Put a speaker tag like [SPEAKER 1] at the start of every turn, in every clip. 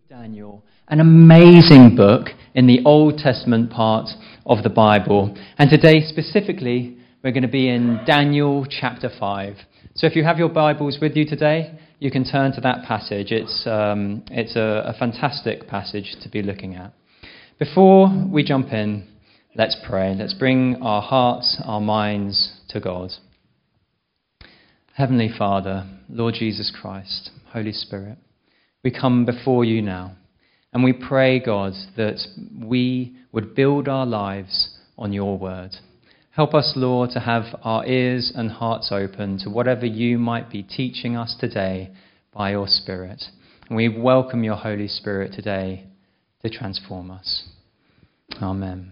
[SPEAKER 1] Daniel, an amazing book in the Old Testament part of the Bible. And today specifically, we're going to be in Daniel chapter 5. So if you have your Bibles with you today, you can turn to that passage. It's a fantastic passage to be looking at. Before we jump in, let's pray. Let's bring our hearts, our minds to God. Heavenly Father, Lord Jesus Christ, Holy Spirit, we come before you now, and we pray, God, that we would build our lives on your word. Help us, Lord, to have our ears and hearts open to whatever you might be teaching us today by your Spirit. And we welcome your Holy Spirit today to transform us. Amen.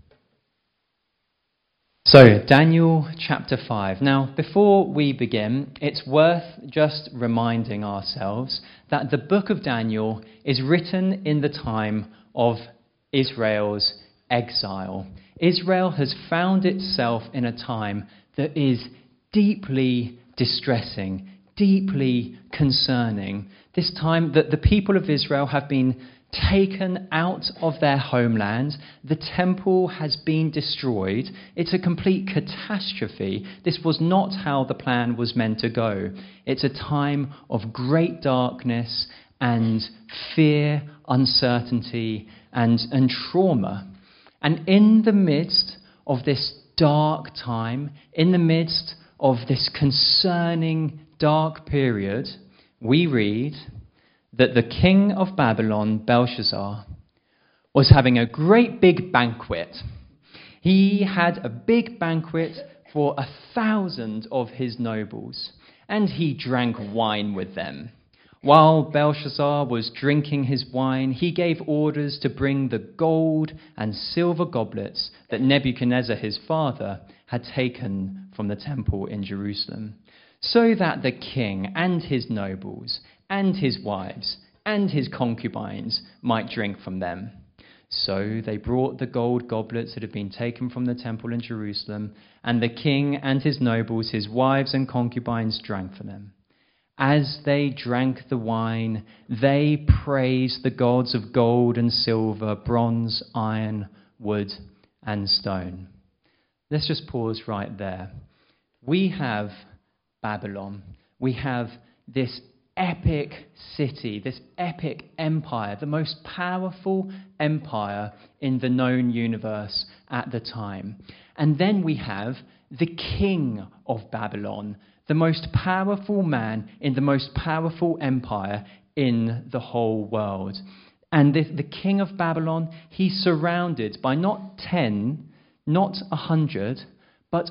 [SPEAKER 1] So, Daniel chapter 5. Now, before we begin, it's worth just reminding ourselves that the book of Daniel is written in the time of Israel's exile. Israel has found itself in a time that is deeply distressing, deeply concerning. This time that the people of Israel have been taken out of their homeland. The temple has been destroyed. It's a complete catastrophe. This was not how the plan was meant to go. It's a time of great darkness and fear, uncertainty, and trauma. And in the midst of this dark time, in the midst of this concerning dark period, we read that the king of Babylon, Belshazzar, was having a great big banquet. He had a big banquet for 1,000 of his nobles, and he drank wine with them. While Belshazzar was drinking his wine, he gave orders to bring the gold and silver goblets that Nebuchadnezzar, his father, had taken from the temple in Jerusalem, so that the king and his nobles and his wives and his concubines might drink from them. So they brought the gold goblets that had been taken from the temple in Jerusalem, and the king and his nobles, his wives and concubines, drank from them. As they drank the wine, they praised the gods of gold and silver, bronze, iron, wood, and stone. Let's just pause right there. We have Babylon. We have this epic city, this epic empire, the most powerful empire in the known universe at the time. And then we have the king of Babylon, the most powerful man in the most powerful empire in the whole world. And the king of Babylon, he's surrounded by not 10, not 100, but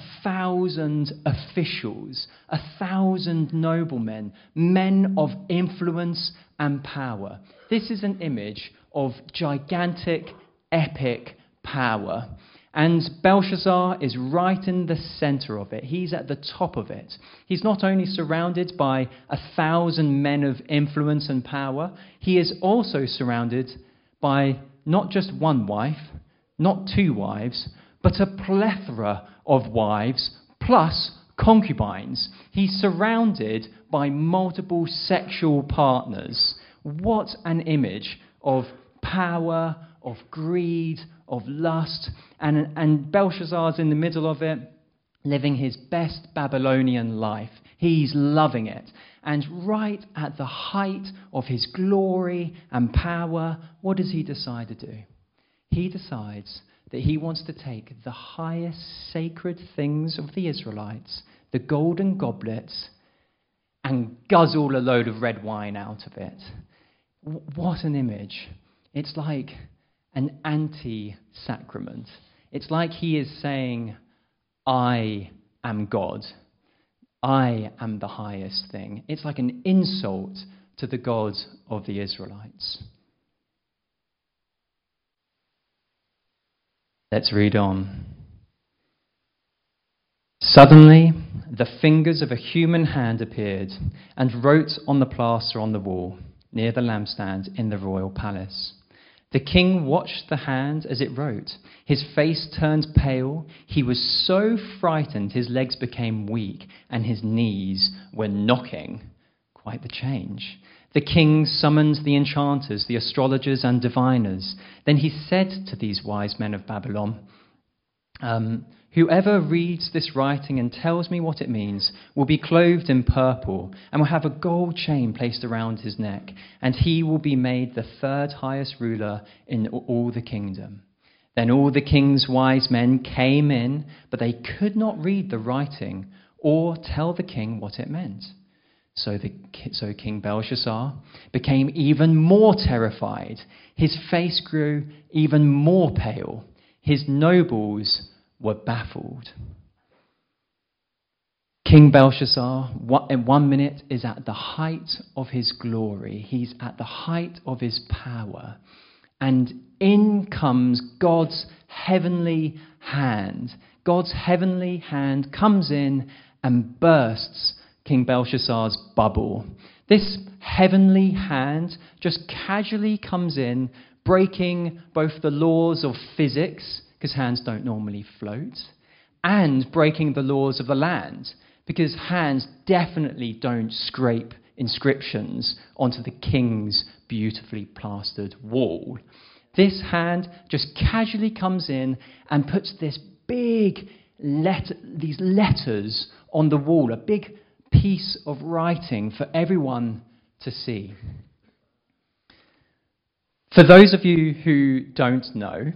[SPEAKER 1] 1,000 officials, 1,000 noblemen, men of influence and power. This is an image of gigantic, epic power. And Belshazzar is right in the center of it. He's at the top of it. He's not only surrounded by 1,000 men of influence and power, he is also surrounded by not just one wife, not two wives, but a plethora of wives plus concubines. He's surrounded by multiple sexual partners. What an image of power, of greed, of lust. And Belshazzar's in the middle of it, living his best Babylonian life. He's loving it. And right at the height of his glory and power, what does he decide to do? He decides that he wants to take the highest sacred things of the Israelites, the golden goblets, and guzzle a load of red wine out of it. What an image. It's like an anti-sacrament. It's like he is saying, I am God. I am the highest thing. It's like an insult to the God of the Israelites. Let's read on. Suddenly, the fingers of a human hand appeared and wrote on the plaster on the wall near the lampstand in the royal palace. The king watched the hand as it wrote. His face turned pale. He was so frightened his legs became weak and his knees were knocking. Quite the change. The king summoned the enchanters, the astrologers and diviners. Then he said to these wise men of Babylon, whoever reads this writing and tells me what it means will be clothed in purple and will have a gold chain placed around his neck, and he will be made the third highest ruler in all the kingdom. Then all the king's wise men came in, but they could not read the writing or tell the king what it meant. So King Belshazzar became even more terrified. His face grew even more pale. His nobles were baffled. King Belshazzar, in 1 minute, is at the height of his glory. He's at the height of his power. And in comes God's heavenly hand. God's heavenly hand comes in and bursts King Belshazzar's bubble. This heavenly hand just casually comes in, breaking both the laws of physics, because hands don't normally float, and breaking the laws of the land, because hands definitely don't scrape inscriptions onto the king's beautifully plastered wall. This hand just casually comes in and puts this big these letters on the wall, a big piece of writing for everyone to see. For those of you who don't know,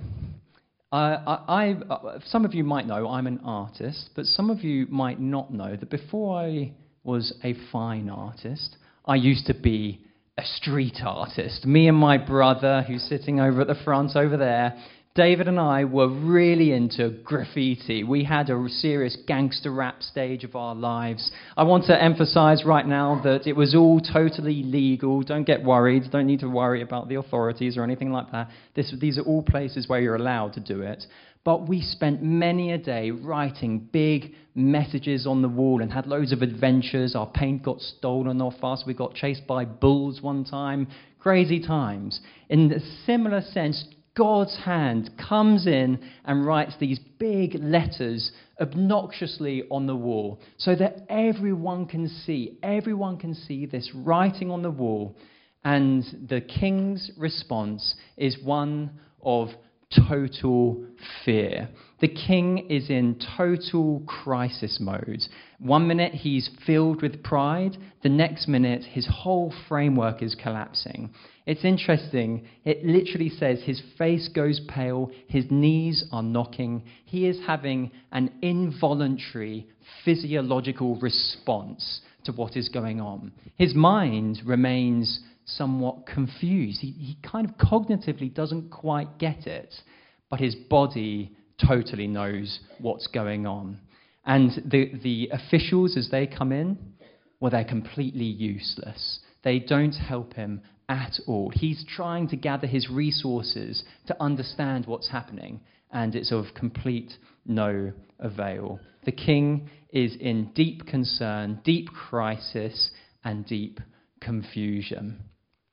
[SPEAKER 1] some of you might know I'm an artist, but some of you might not know that before I was a fine artist, I used to be a street artist. Me and my brother, who's sitting over at the front over there, David and I were really into graffiti. We had a serious gangster rap stage of our lives. I want to emphasize right now that it was all totally legal. Don't get worried. Don't need to worry about the authorities or anything like that. These are all places where you're allowed to do it. But we spent many a day writing big messages on the wall and had loads of adventures. Our paint got stolen off us. We got chased by bulls one time. Crazy times. In a similar sense, God's hand comes in and writes these big letters obnoxiously on the wall so that everyone can see this writing on the wall. And the king's response is one of total fear. The king is in total crisis mode. 1 minute he's filled with pride, the next minute his whole framework is collapsing. It's interesting, it literally says his face goes pale, his knees are knocking, he is having an involuntary physiological response to what is going on. His mind remains somewhat confused. He kind of cognitively doesn't quite get it, but his body totally knows what's going on. And the officials, as they come in, well, they're completely useless. They don't help him at all. He's trying to gather his resources to understand what's happening, and it's of complete no avail. The king is in deep concern, deep crisis, and deep confusion.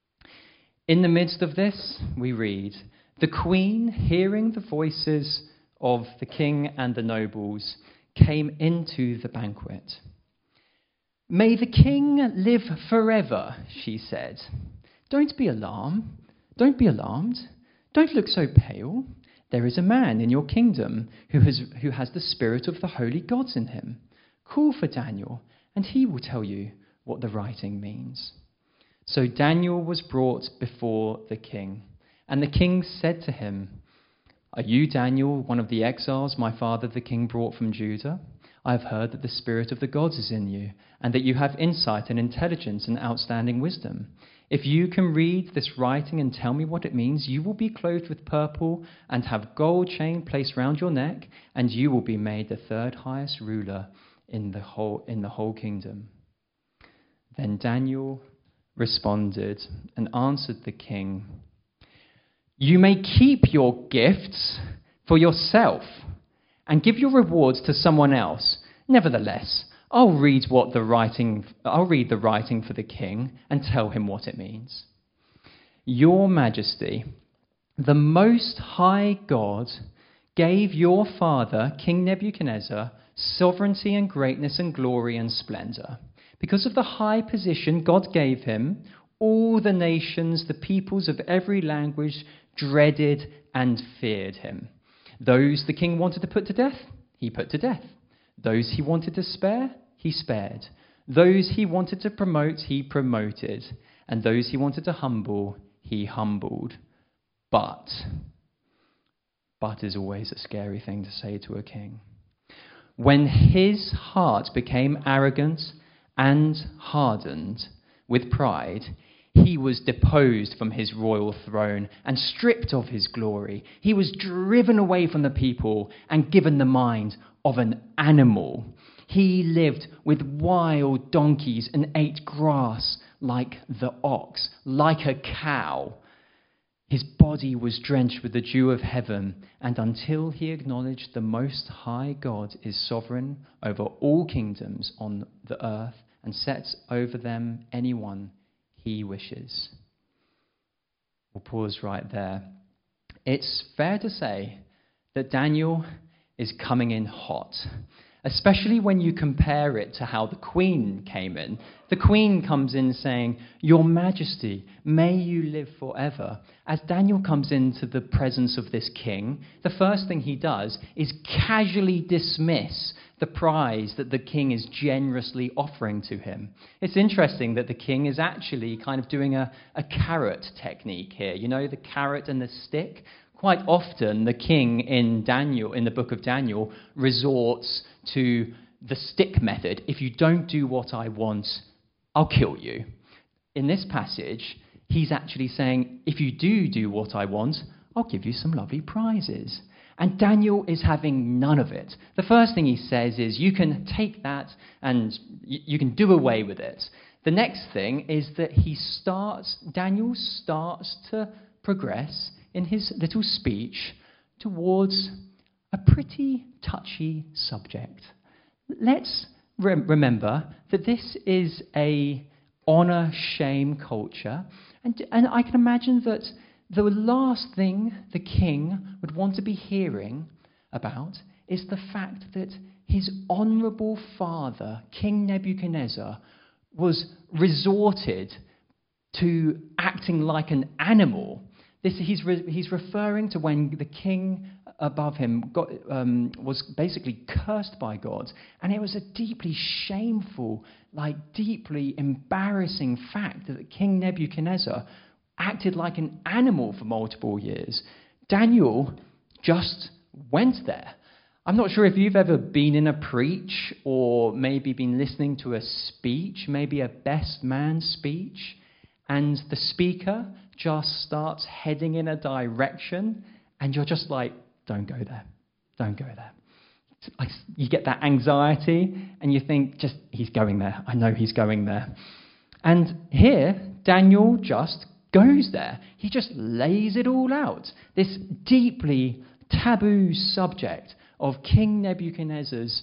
[SPEAKER 1] In the midst of this, we read, the queen, hearing the voices of the king and the nobles, came into the banquet. May the king live forever, she said. Don't be alarmed. Don't look so pale. There is a man in your kingdom who has the spirit of the holy gods in him. Call for Daniel, and he will tell you what the writing means. So Daniel was brought before the king, and the king said to him, Are you, Daniel, one of the exiles my father the king brought from Judah? I have heard that the spirit of the gods is in you, and that you have insight and intelligence and outstanding wisdom. If you can read this writing and tell me what it means, you will be clothed with purple and have gold chain placed round your neck, and you will be made the third highest ruler in the whole kingdom. Then Daniel responded and answered the king, You may keep your gifts for yourself and give your rewards to someone else. Nevertheless, I'll read the writing for the king and tell him what it means. Your Majesty, the Most High God gave your father, King Nebuchadnezzar, sovereignty and greatness and glory and splendor. Because of the high position God gave him, All the nations, the peoples of every language, dreaded and feared him. Those the king wanted to put to death, he put to death. Those he wanted to spare, he spared. Those he wanted to promote, he promoted. And those he wanted to humble, he humbled. But is always a scary thing to say to a king. When his heart became arrogant and hardened with pride, he was deposed from his royal throne and stripped of his glory. He was driven away from the people and given the mind of an animal. He lived with wild donkeys and ate grass like the ox, like a cow. His body was drenched with the dew of heaven, and until he acknowledged the Most High God is sovereign over all kingdoms on the earth and sets over them anyone he wishes. We'll pause right there. It's fair to say that Daniel is coming in hot, especially when you compare it to how the queen came in. The queen comes in saying, "Your Majesty, may you live forever." As Daniel comes into the presence of this king, the first thing he does is casually dismiss the prize that the king is generously offering to him. It's interesting that the king is actually kind of doing a carrot technique here. You know, the carrot and the stick? Quite often, the king in the book of Daniel, resorts to the stick method. If you don't do what I want, I'll kill you. In this passage, he's actually saying, if you do what I want, I'll give you some lovely prizes. And Daniel is having none of it. The first thing he says is, you can take that and you can do away with it. The next thing is that Daniel starts to progress in his little speech towards a pretty touchy subject. Let's remember that this is a honor-shame culture, and I can imagine that the last thing the king would want to be hearing about is the fact that his honorable father, King Nebuchadnezzar, was resorted to acting like an animal. He's referring to when the king above him was basically cursed by God, and it was a deeply shameful, deeply embarrassing fact that King Nebuchadnezzar acted like an animal for multiple years. Daniel just went there. I'm not sure if you've ever been in a preach or maybe been listening to a speech, maybe a best man speech, and the speaker just starts heading in a direction, and you're just like, don't go there. Don't go there. You get that anxiety, and you think, he's going there. I know he's going there. And here, Daniel just goes there. He just lays it all out. This deeply taboo subject of King Nebuchadnezzar's,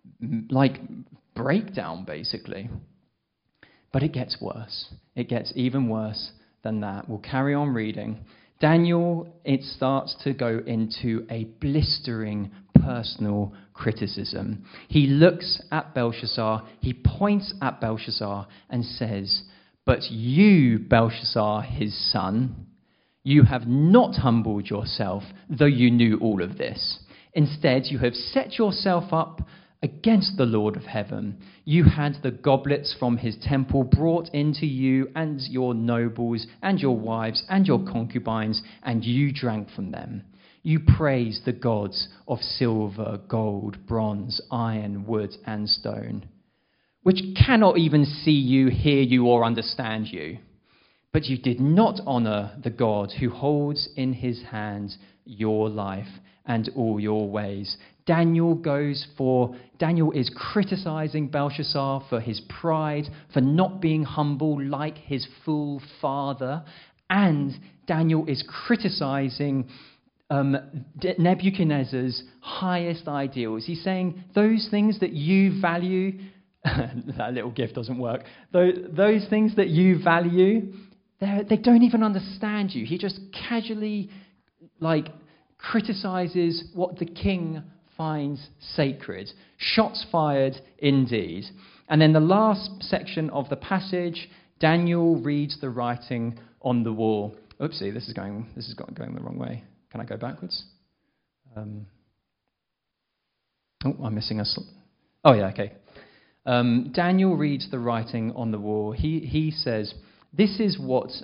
[SPEAKER 1] breakdown, basically. But it gets worse. It gets even worse than that. We'll carry on reading. Daniel, it starts to go into a blistering personal criticism. He looks at Belshazzar, he points at Belshazzar and says, "But you, Belshazzar, his son, you have not humbled yourself, though you knew all of this. Instead, you have set yourself up against the Lord of heaven. You had the goblets from his temple brought into you and your nobles and your wives and your concubines, and you drank from them. You praised the gods of silver, gold, bronze, iron, wood, and stone, which cannot even see you, hear you, or understand you. But you did not honor the God who holds in his hands your life and all your ways." Daniel is criticizing Belshazzar for his pride, for not being humble like his fool father, and Daniel is criticizing Nebuchadnezzar's highest ideals. He's saying those things that you value, that little gift doesn't work, those things that you value, they don't even understand you. He just casually criticizes what the king finds sacred. Shots fired indeed. And then the last section of the passage, Daniel reads the writing on the wall. Oopsie, this is going the wrong way. Can I go backwards? I'm missing a Oh, yeah, okay. Daniel reads the writing on the wall. He says, this is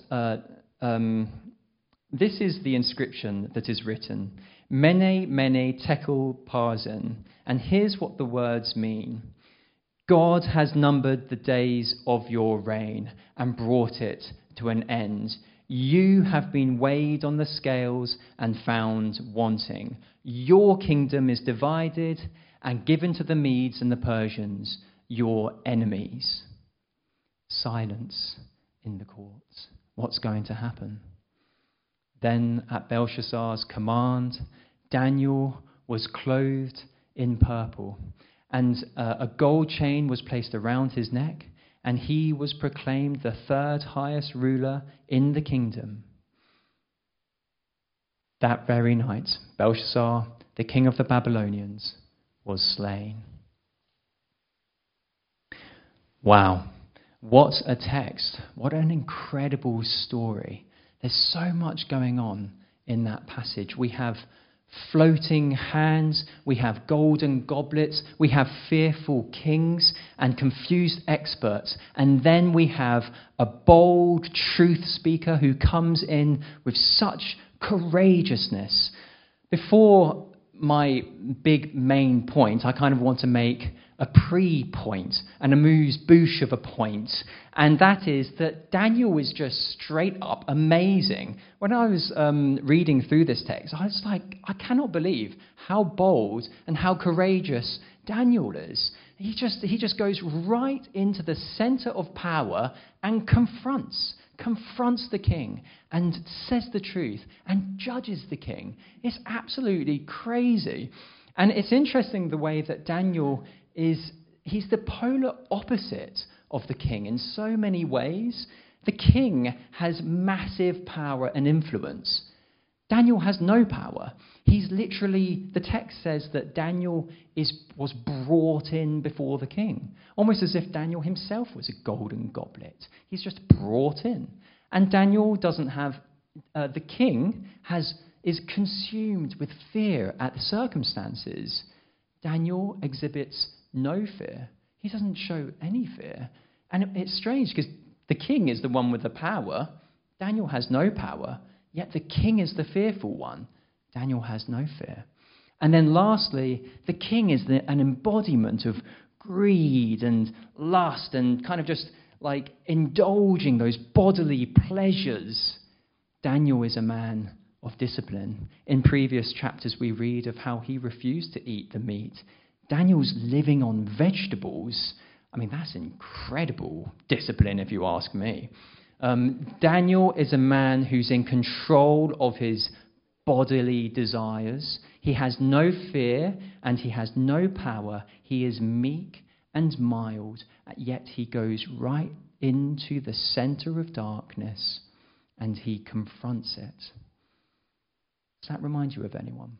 [SPEAKER 1] the inscription that is written. Mene, mene, tekel, parsin. And here's what the words mean. God has numbered the days of your reign and brought it to an end. You have been weighed on the scales and found wanting. Your kingdom is divided and given to the Medes and the Persians, your enemies. Silence in the courts. What's going to happen? Then, at Belshazzar's command, Daniel was clothed in purple, and a gold chain was placed around his neck, and he was proclaimed the third highest ruler in the kingdom. That very night, Belshazzar, the king of the Babylonians, was slain. Wow, what a text. What an incredible story. There's so much going on in that passage. We have floating hands, we have golden goblets, we have fearful kings and confused experts, and then we have a bold truth speaker who comes in with such courageousness. Before my big main point, I kind of want to make a pre-point, an amuse-bouche of a point, and that is that Daniel is just straight up amazing. When I was reading through this text, I was like, I cannot believe how bold and how courageous Daniel is. He just goes right into the center of power and confronts the king and says the truth and judges the king. It's absolutely crazy. And it's interesting the way that Daniel he's the polar opposite of the king in so many ways. The king has massive power and influence. Daniel has no power. He's literally, the text says that Daniel was brought in before the king, almost as if Daniel himself was a golden goblet. He's just brought in. And Daniel doesn't have, the king is consumed with fear at the circumstances. Daniel exhibits no fear. He doesn't show any fear. And it's strange because the king is the one with the power. Daniel has no power, yet the king is the fearful one. Daniel has no fear. And then lastly, the king is an embodiment of greed and lust and kind of just like indulging those bodily pleasures. Daniel is a man of discipline. In previous chapters, we read of how he refused to eat the meat. Daniel's living on vegetables. I mean, that's incredible discipline, if you ask me. Daniel is a man who's in control of his bodily desires. He has no fear and he has no power. He is meek and mild, yet he goes right into the center of darkness and he confronts it. Does that remind you of anyone?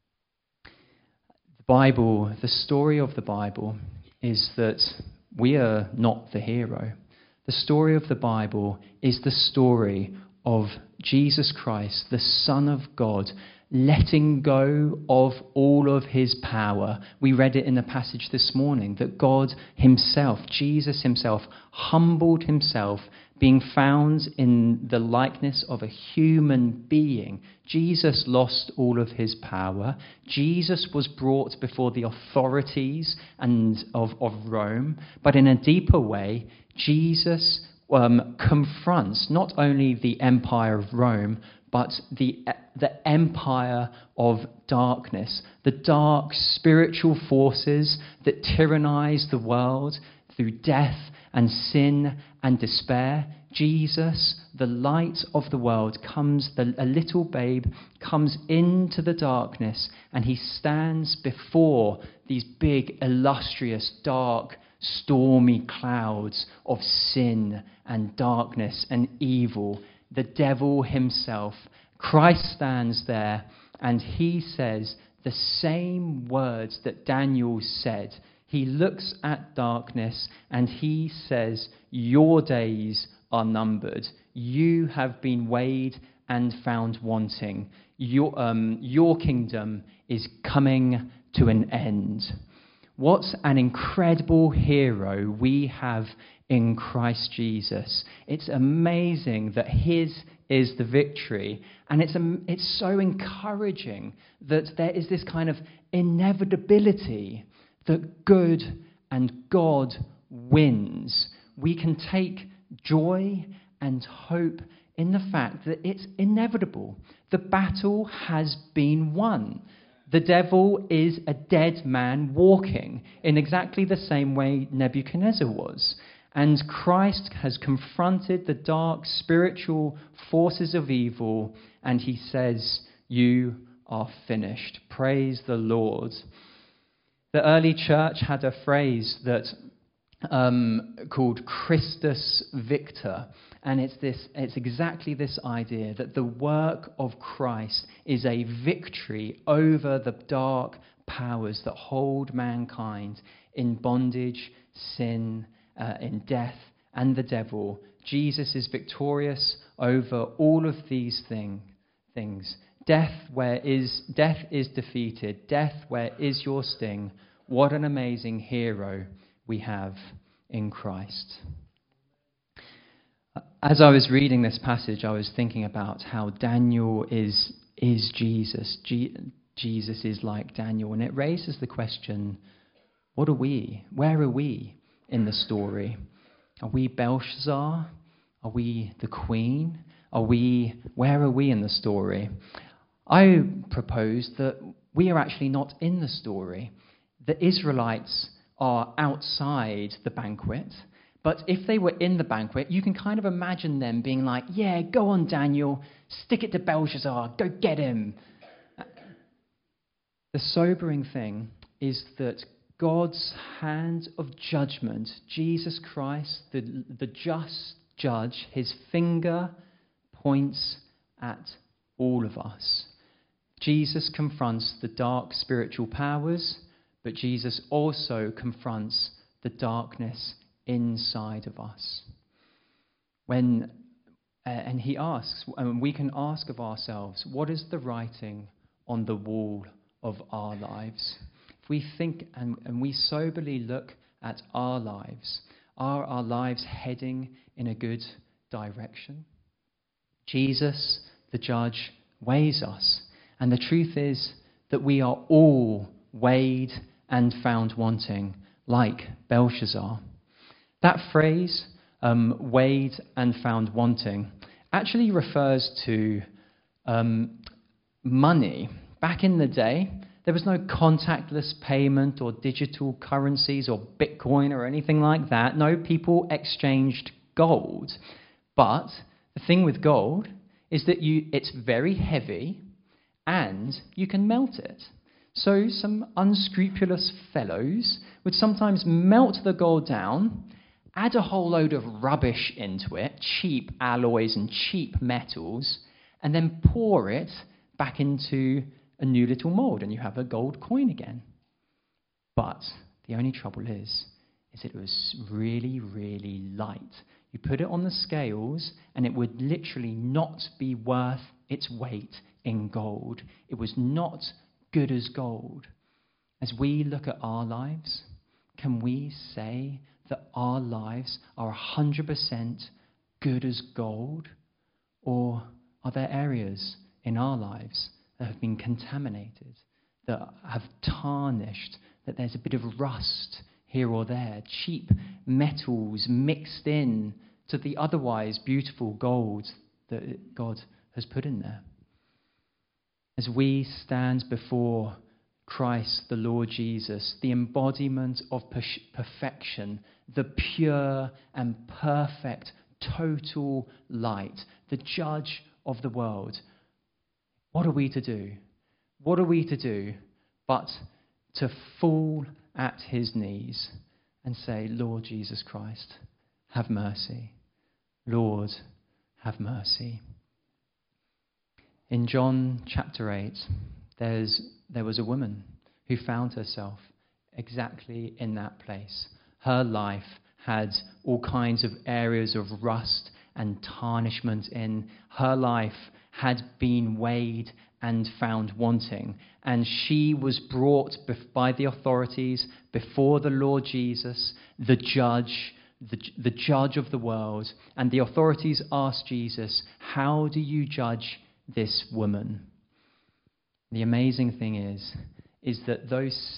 [SPEAKER 1] The Bible, the story of the Bible is that we are not the hero. The story of the Bible is the story of Jesus Christ, the Son of God, letting go of all of his power. We read it in the passage this morning that God himself, Jesus himself, humbled himself, being found in the likeness of a human being. Jesus lost all of his power. Jesus was brought before the authorities of Rome, but in a deeper way, Jesus confronts not only the empire of Rome, but the empire of darkness, the dark spiritual forces that tyrannize the world through death and sin and despair. Jesus, the light of the world, a little babe, comes into the darkness and he stands before these big, illustrious, dark, stormy clouds of sin and darkness and evil. The devil himself. Christ stands there and he says the same words that Daniel said. He looks at darkness and he says, your days are numbered. You have been weighed and found wanting. Your kingdom is coming to an end. What an incredible hero we have in Christ Jesus. It's amazing that his is the victory. And it's so encouraging that there is this kind of inevitability that good and God wins. We can take joy and hope in the fact that it's inevitable. The battle has been won. The devil is a dead man walking in exactly the same way Nebuchadnezzar was. And Christ has confronted the dark spiritual forces of evil, and he says, "You are finished." Praise the Lord. The early church had a phrase that called Christus Victor, and it's exactly this idea that the work of Christ is a victory over the dark powers that hold mankind in bondage, sin, in death, and the devil. Jesus is victorious over all of these things. Death is defeated. Death, where is your sting? What an amazing hero we have in Christ. As I was reading this passage, I was thinking about how Daniel is Jesus. Jesus is like Daniel, and it raises the question, what are we? Where are we in the story? Are we Belshazzar? Are we the queen? Where are we in the story? I propose that we are actually not in the story. The Israelites are outside the banquet, but if they were in the banquet, you can kind of imagine them being like, "Yeah, go on, Daniel, stick it to Belshazzar, go get him." The sobering thing is that God's hand of judgment, Jesus Christ, the just judge, his finger points at all of us. Jesus confronts the dark spiritual powers, but Jesus also confronts the darkness inside of us. And he asks, and we can ask of ourselves, what is the writing on the wall of our lives? If we think and we soberly look at our lives, are our lives heading in a good direction? Jesus, the judge, weighs us. And the truth is that we are all weighed and found wanting, like Belshazzar. That phrase, weighed and found wanting, actually refers to money. Back in the day, there was no contactless payment or digital currencies or Bitcoin or anything like that. No, people exchanged gold. But the thing with gold is that it's very heavy and you can melt it. So some unscrupulous fellows would sometimes melt the gold down, add a whole load of rubbish into it, cheap alloys and cheap metals, and then pour it back into a new little mold, and you have a gold coin again. But the only trouble is it was really, really light. You put it on the scales, and it would literally not be worth its weight in gold. It was not good as gold. As we look at our lives, can we say that our lives are 100% good as gold? Or are there areas in our lives that have been contaminated, that have tarnished, that there's a bit of rust here or there, cheap metals mixed in to the otherwise beautiful gold that God has put in there? As we stand before Christ, the Lord Jesus, the embodiment of perfection, the pure and perfect total light, the judge of the world, what are we to do? What are we to do but to fall at his knees and say, "Lord Jesus Christ, have mercy. Lord, have mercy." In John chapter 8, there was a woman who found herself exactly in that place. Her life had all kinds of areas of rust and tarnishment in. Her life had been weighed and found wanting. And she was brought by the authorities before the Lord Jesus, the judge of the world. And the authorities asked Jesus, "How do you judge this woman?" The amazing thing is that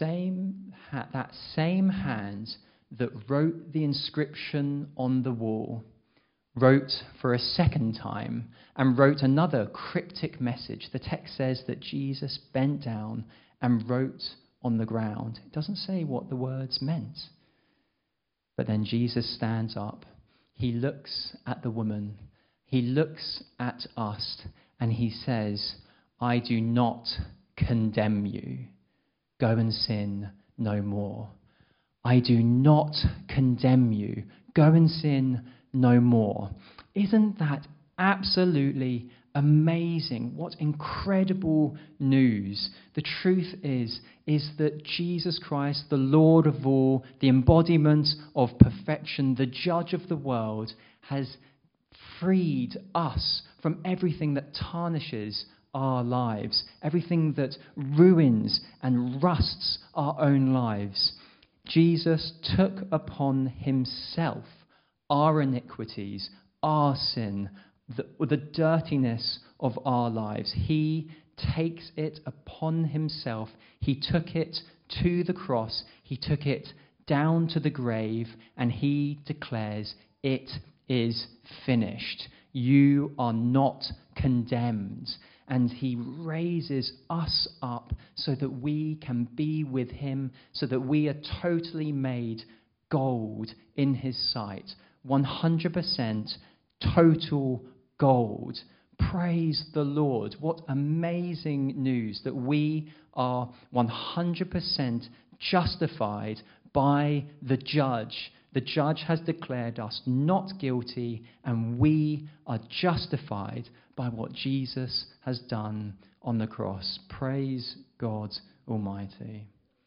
[SPEAKER 1] that same hand that wrote the inscription on the wall wrote for a second time and wrote another cryptic message. The text says that Jesus bent down and wrote on the ground. It doesn't say what the words meant. But then Jesus stands up. He looks at the woman. He looks at us and he says, "I do not condemn you. Go and sin no more." I do not condemn you. Go and sin no more. Isn't that absolutely amazing? What incredible news. The truth is that Jesus Christ, the Lord of all, the embodiment of perfection, the judge of the world, has freed us from everything that tarnishes our lives, everything that ruins and rusts our own lives. Jesus took upon himself our iniquities, our sin, the dirtiness of our lives. He takes it upon himself. He took it to the cross. He took it down to the grave, and he declares, "It is finished. You are not condemned." And he raises us up so that we can be with him, so that we are totally made gold in his sight. 100% total gold. Praise the Lord. What amazing news that we are 100% justified by the judge. The judge has declared us not guilty, and we are justified by what Jesus has done on the cross. Praise God Almighty.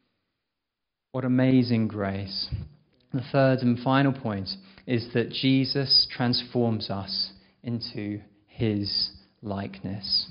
[SPEAKER 1] What amazing grace. The third and final point is that Jesus transforms us into his likeness.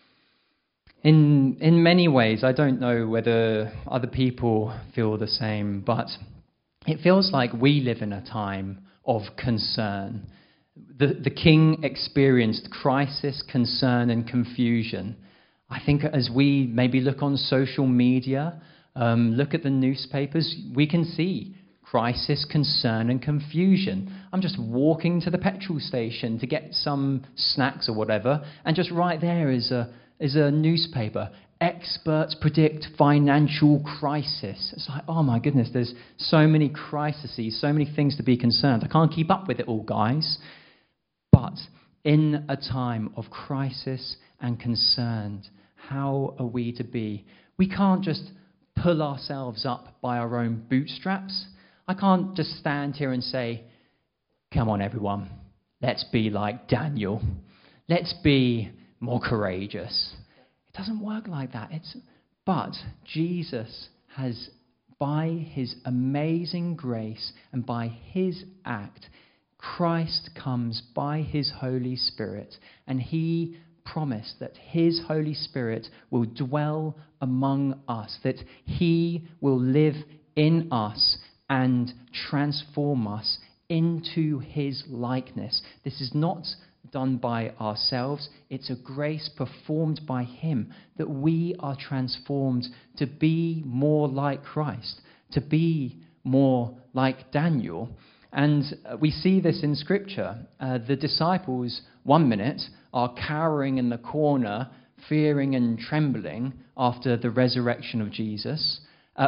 [SPEAKER 1] In many ways, I don't know whether other people feel the same, but it feels like we live in a time of concern. The king experienced crisis, concern, and confusion. I think as we maybe look on social media, look at the newspapers, we can see crisis, concern, and confusion. I'm just walking to the petrol station to get some snacks or whatever, and just right there is a newspaper. Experts predict financial crisis. It's like, oh my goodness, there's so many crises, so many things to be concerned. I can't keep up with it all, guys. But in a time of crisis and concern, how are we to be? We can't just pull ourselves up by our own bootstraps. I can't just stand here and say, "Come on, everyone, let's be like Daniel. Let's be more courageous." It doesn't work like that. But Jesus has, by his amazing grace and by his act, Christ comes by his Holy Spirit, and he promised that his Holy Spirit will dwell among us, that he will live in us and transform us into his likeness. This is not done by ourselves. It's a grace performed by him that we are transformed to be more like Christ, to be more like Daniel. And we see this in Scripture. The disciples, 1 minute, are cowering in the corner, fearing and trembling after the resurrection of Jesus,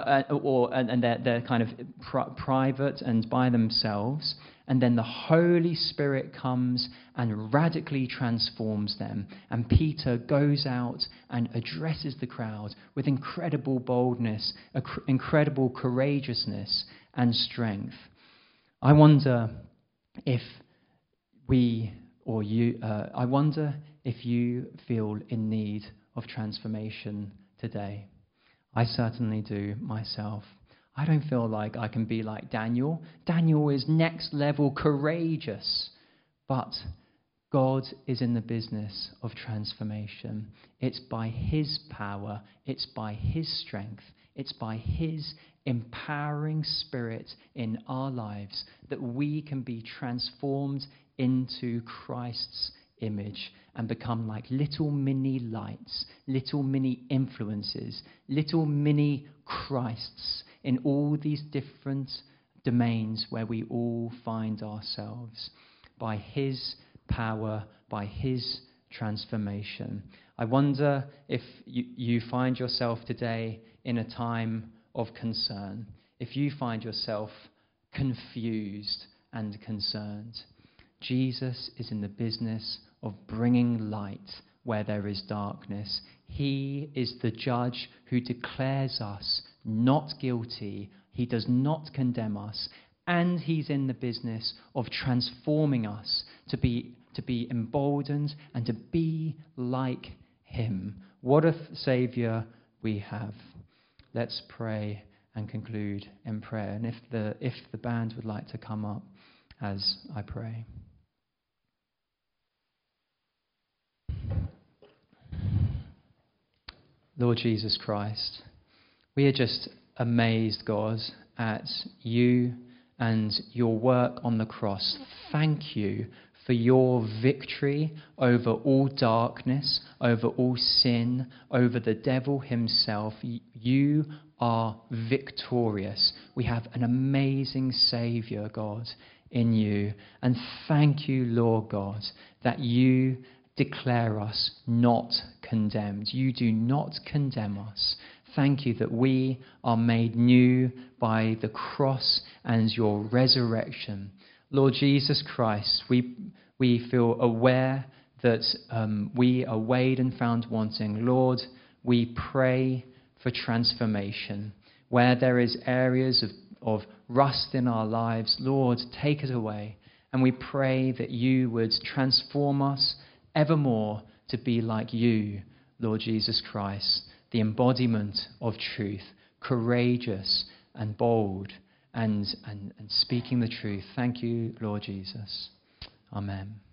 [SPEAKER 1] and they're kind of private and by themselves. And then the Holy Spirit comes and radically transforms them. And Peter goes out and addresses the crowd with incredible boldness, incredible courageousness and strength. I wonder if I wonder if you feel in need of transformation today. I certainly do myself. I don't feel like I can be like Daniel. Daniel is next level courageous. But God is in the business of transformation. It's by his power, it's by his strength, it's by his empowering spirit in our lives that we can be transformed into Christ's image and become like little mini lights, little mini influences, little mini Christs in all these different domains where we all find ourselves by his power, by his transformation. I wonder if you find yourself today in a time of concern, if you find yourself confused and concerned. Jesus is in the business of bringing light where there is darkness. He is the judge who declares us not guilty. He does not condemn us. And he's in the business of transforming us to be emboldened and to be like him. What a Saviour we have. Let's pray and conclude in prayer. And if the band would like to come up as I pray. Lord Jesus Christ, we are just amazed, God, at you and your work on the cross. Thank you for your victory over all darkness, over all sin, over the devil himself. You are victorious. We have an amazing Saviour, God, in you. And thank you, Lord God, that you declare us not condemned. You do not condemn us. Thank you that we are made new by the cross and your resurrection. Lord Jesus Christ, we feel aware that we are weighed and found wanting. Lord, we pray for transformation. Where there is areas of rust in our lives, Lord, take it away. And we pray that you would transform us evermore to be like you, Lord Jesus Christ, the embodiment of truth, courageous and bold and speaking the truth. Thank you, Lord Jesus. Amen.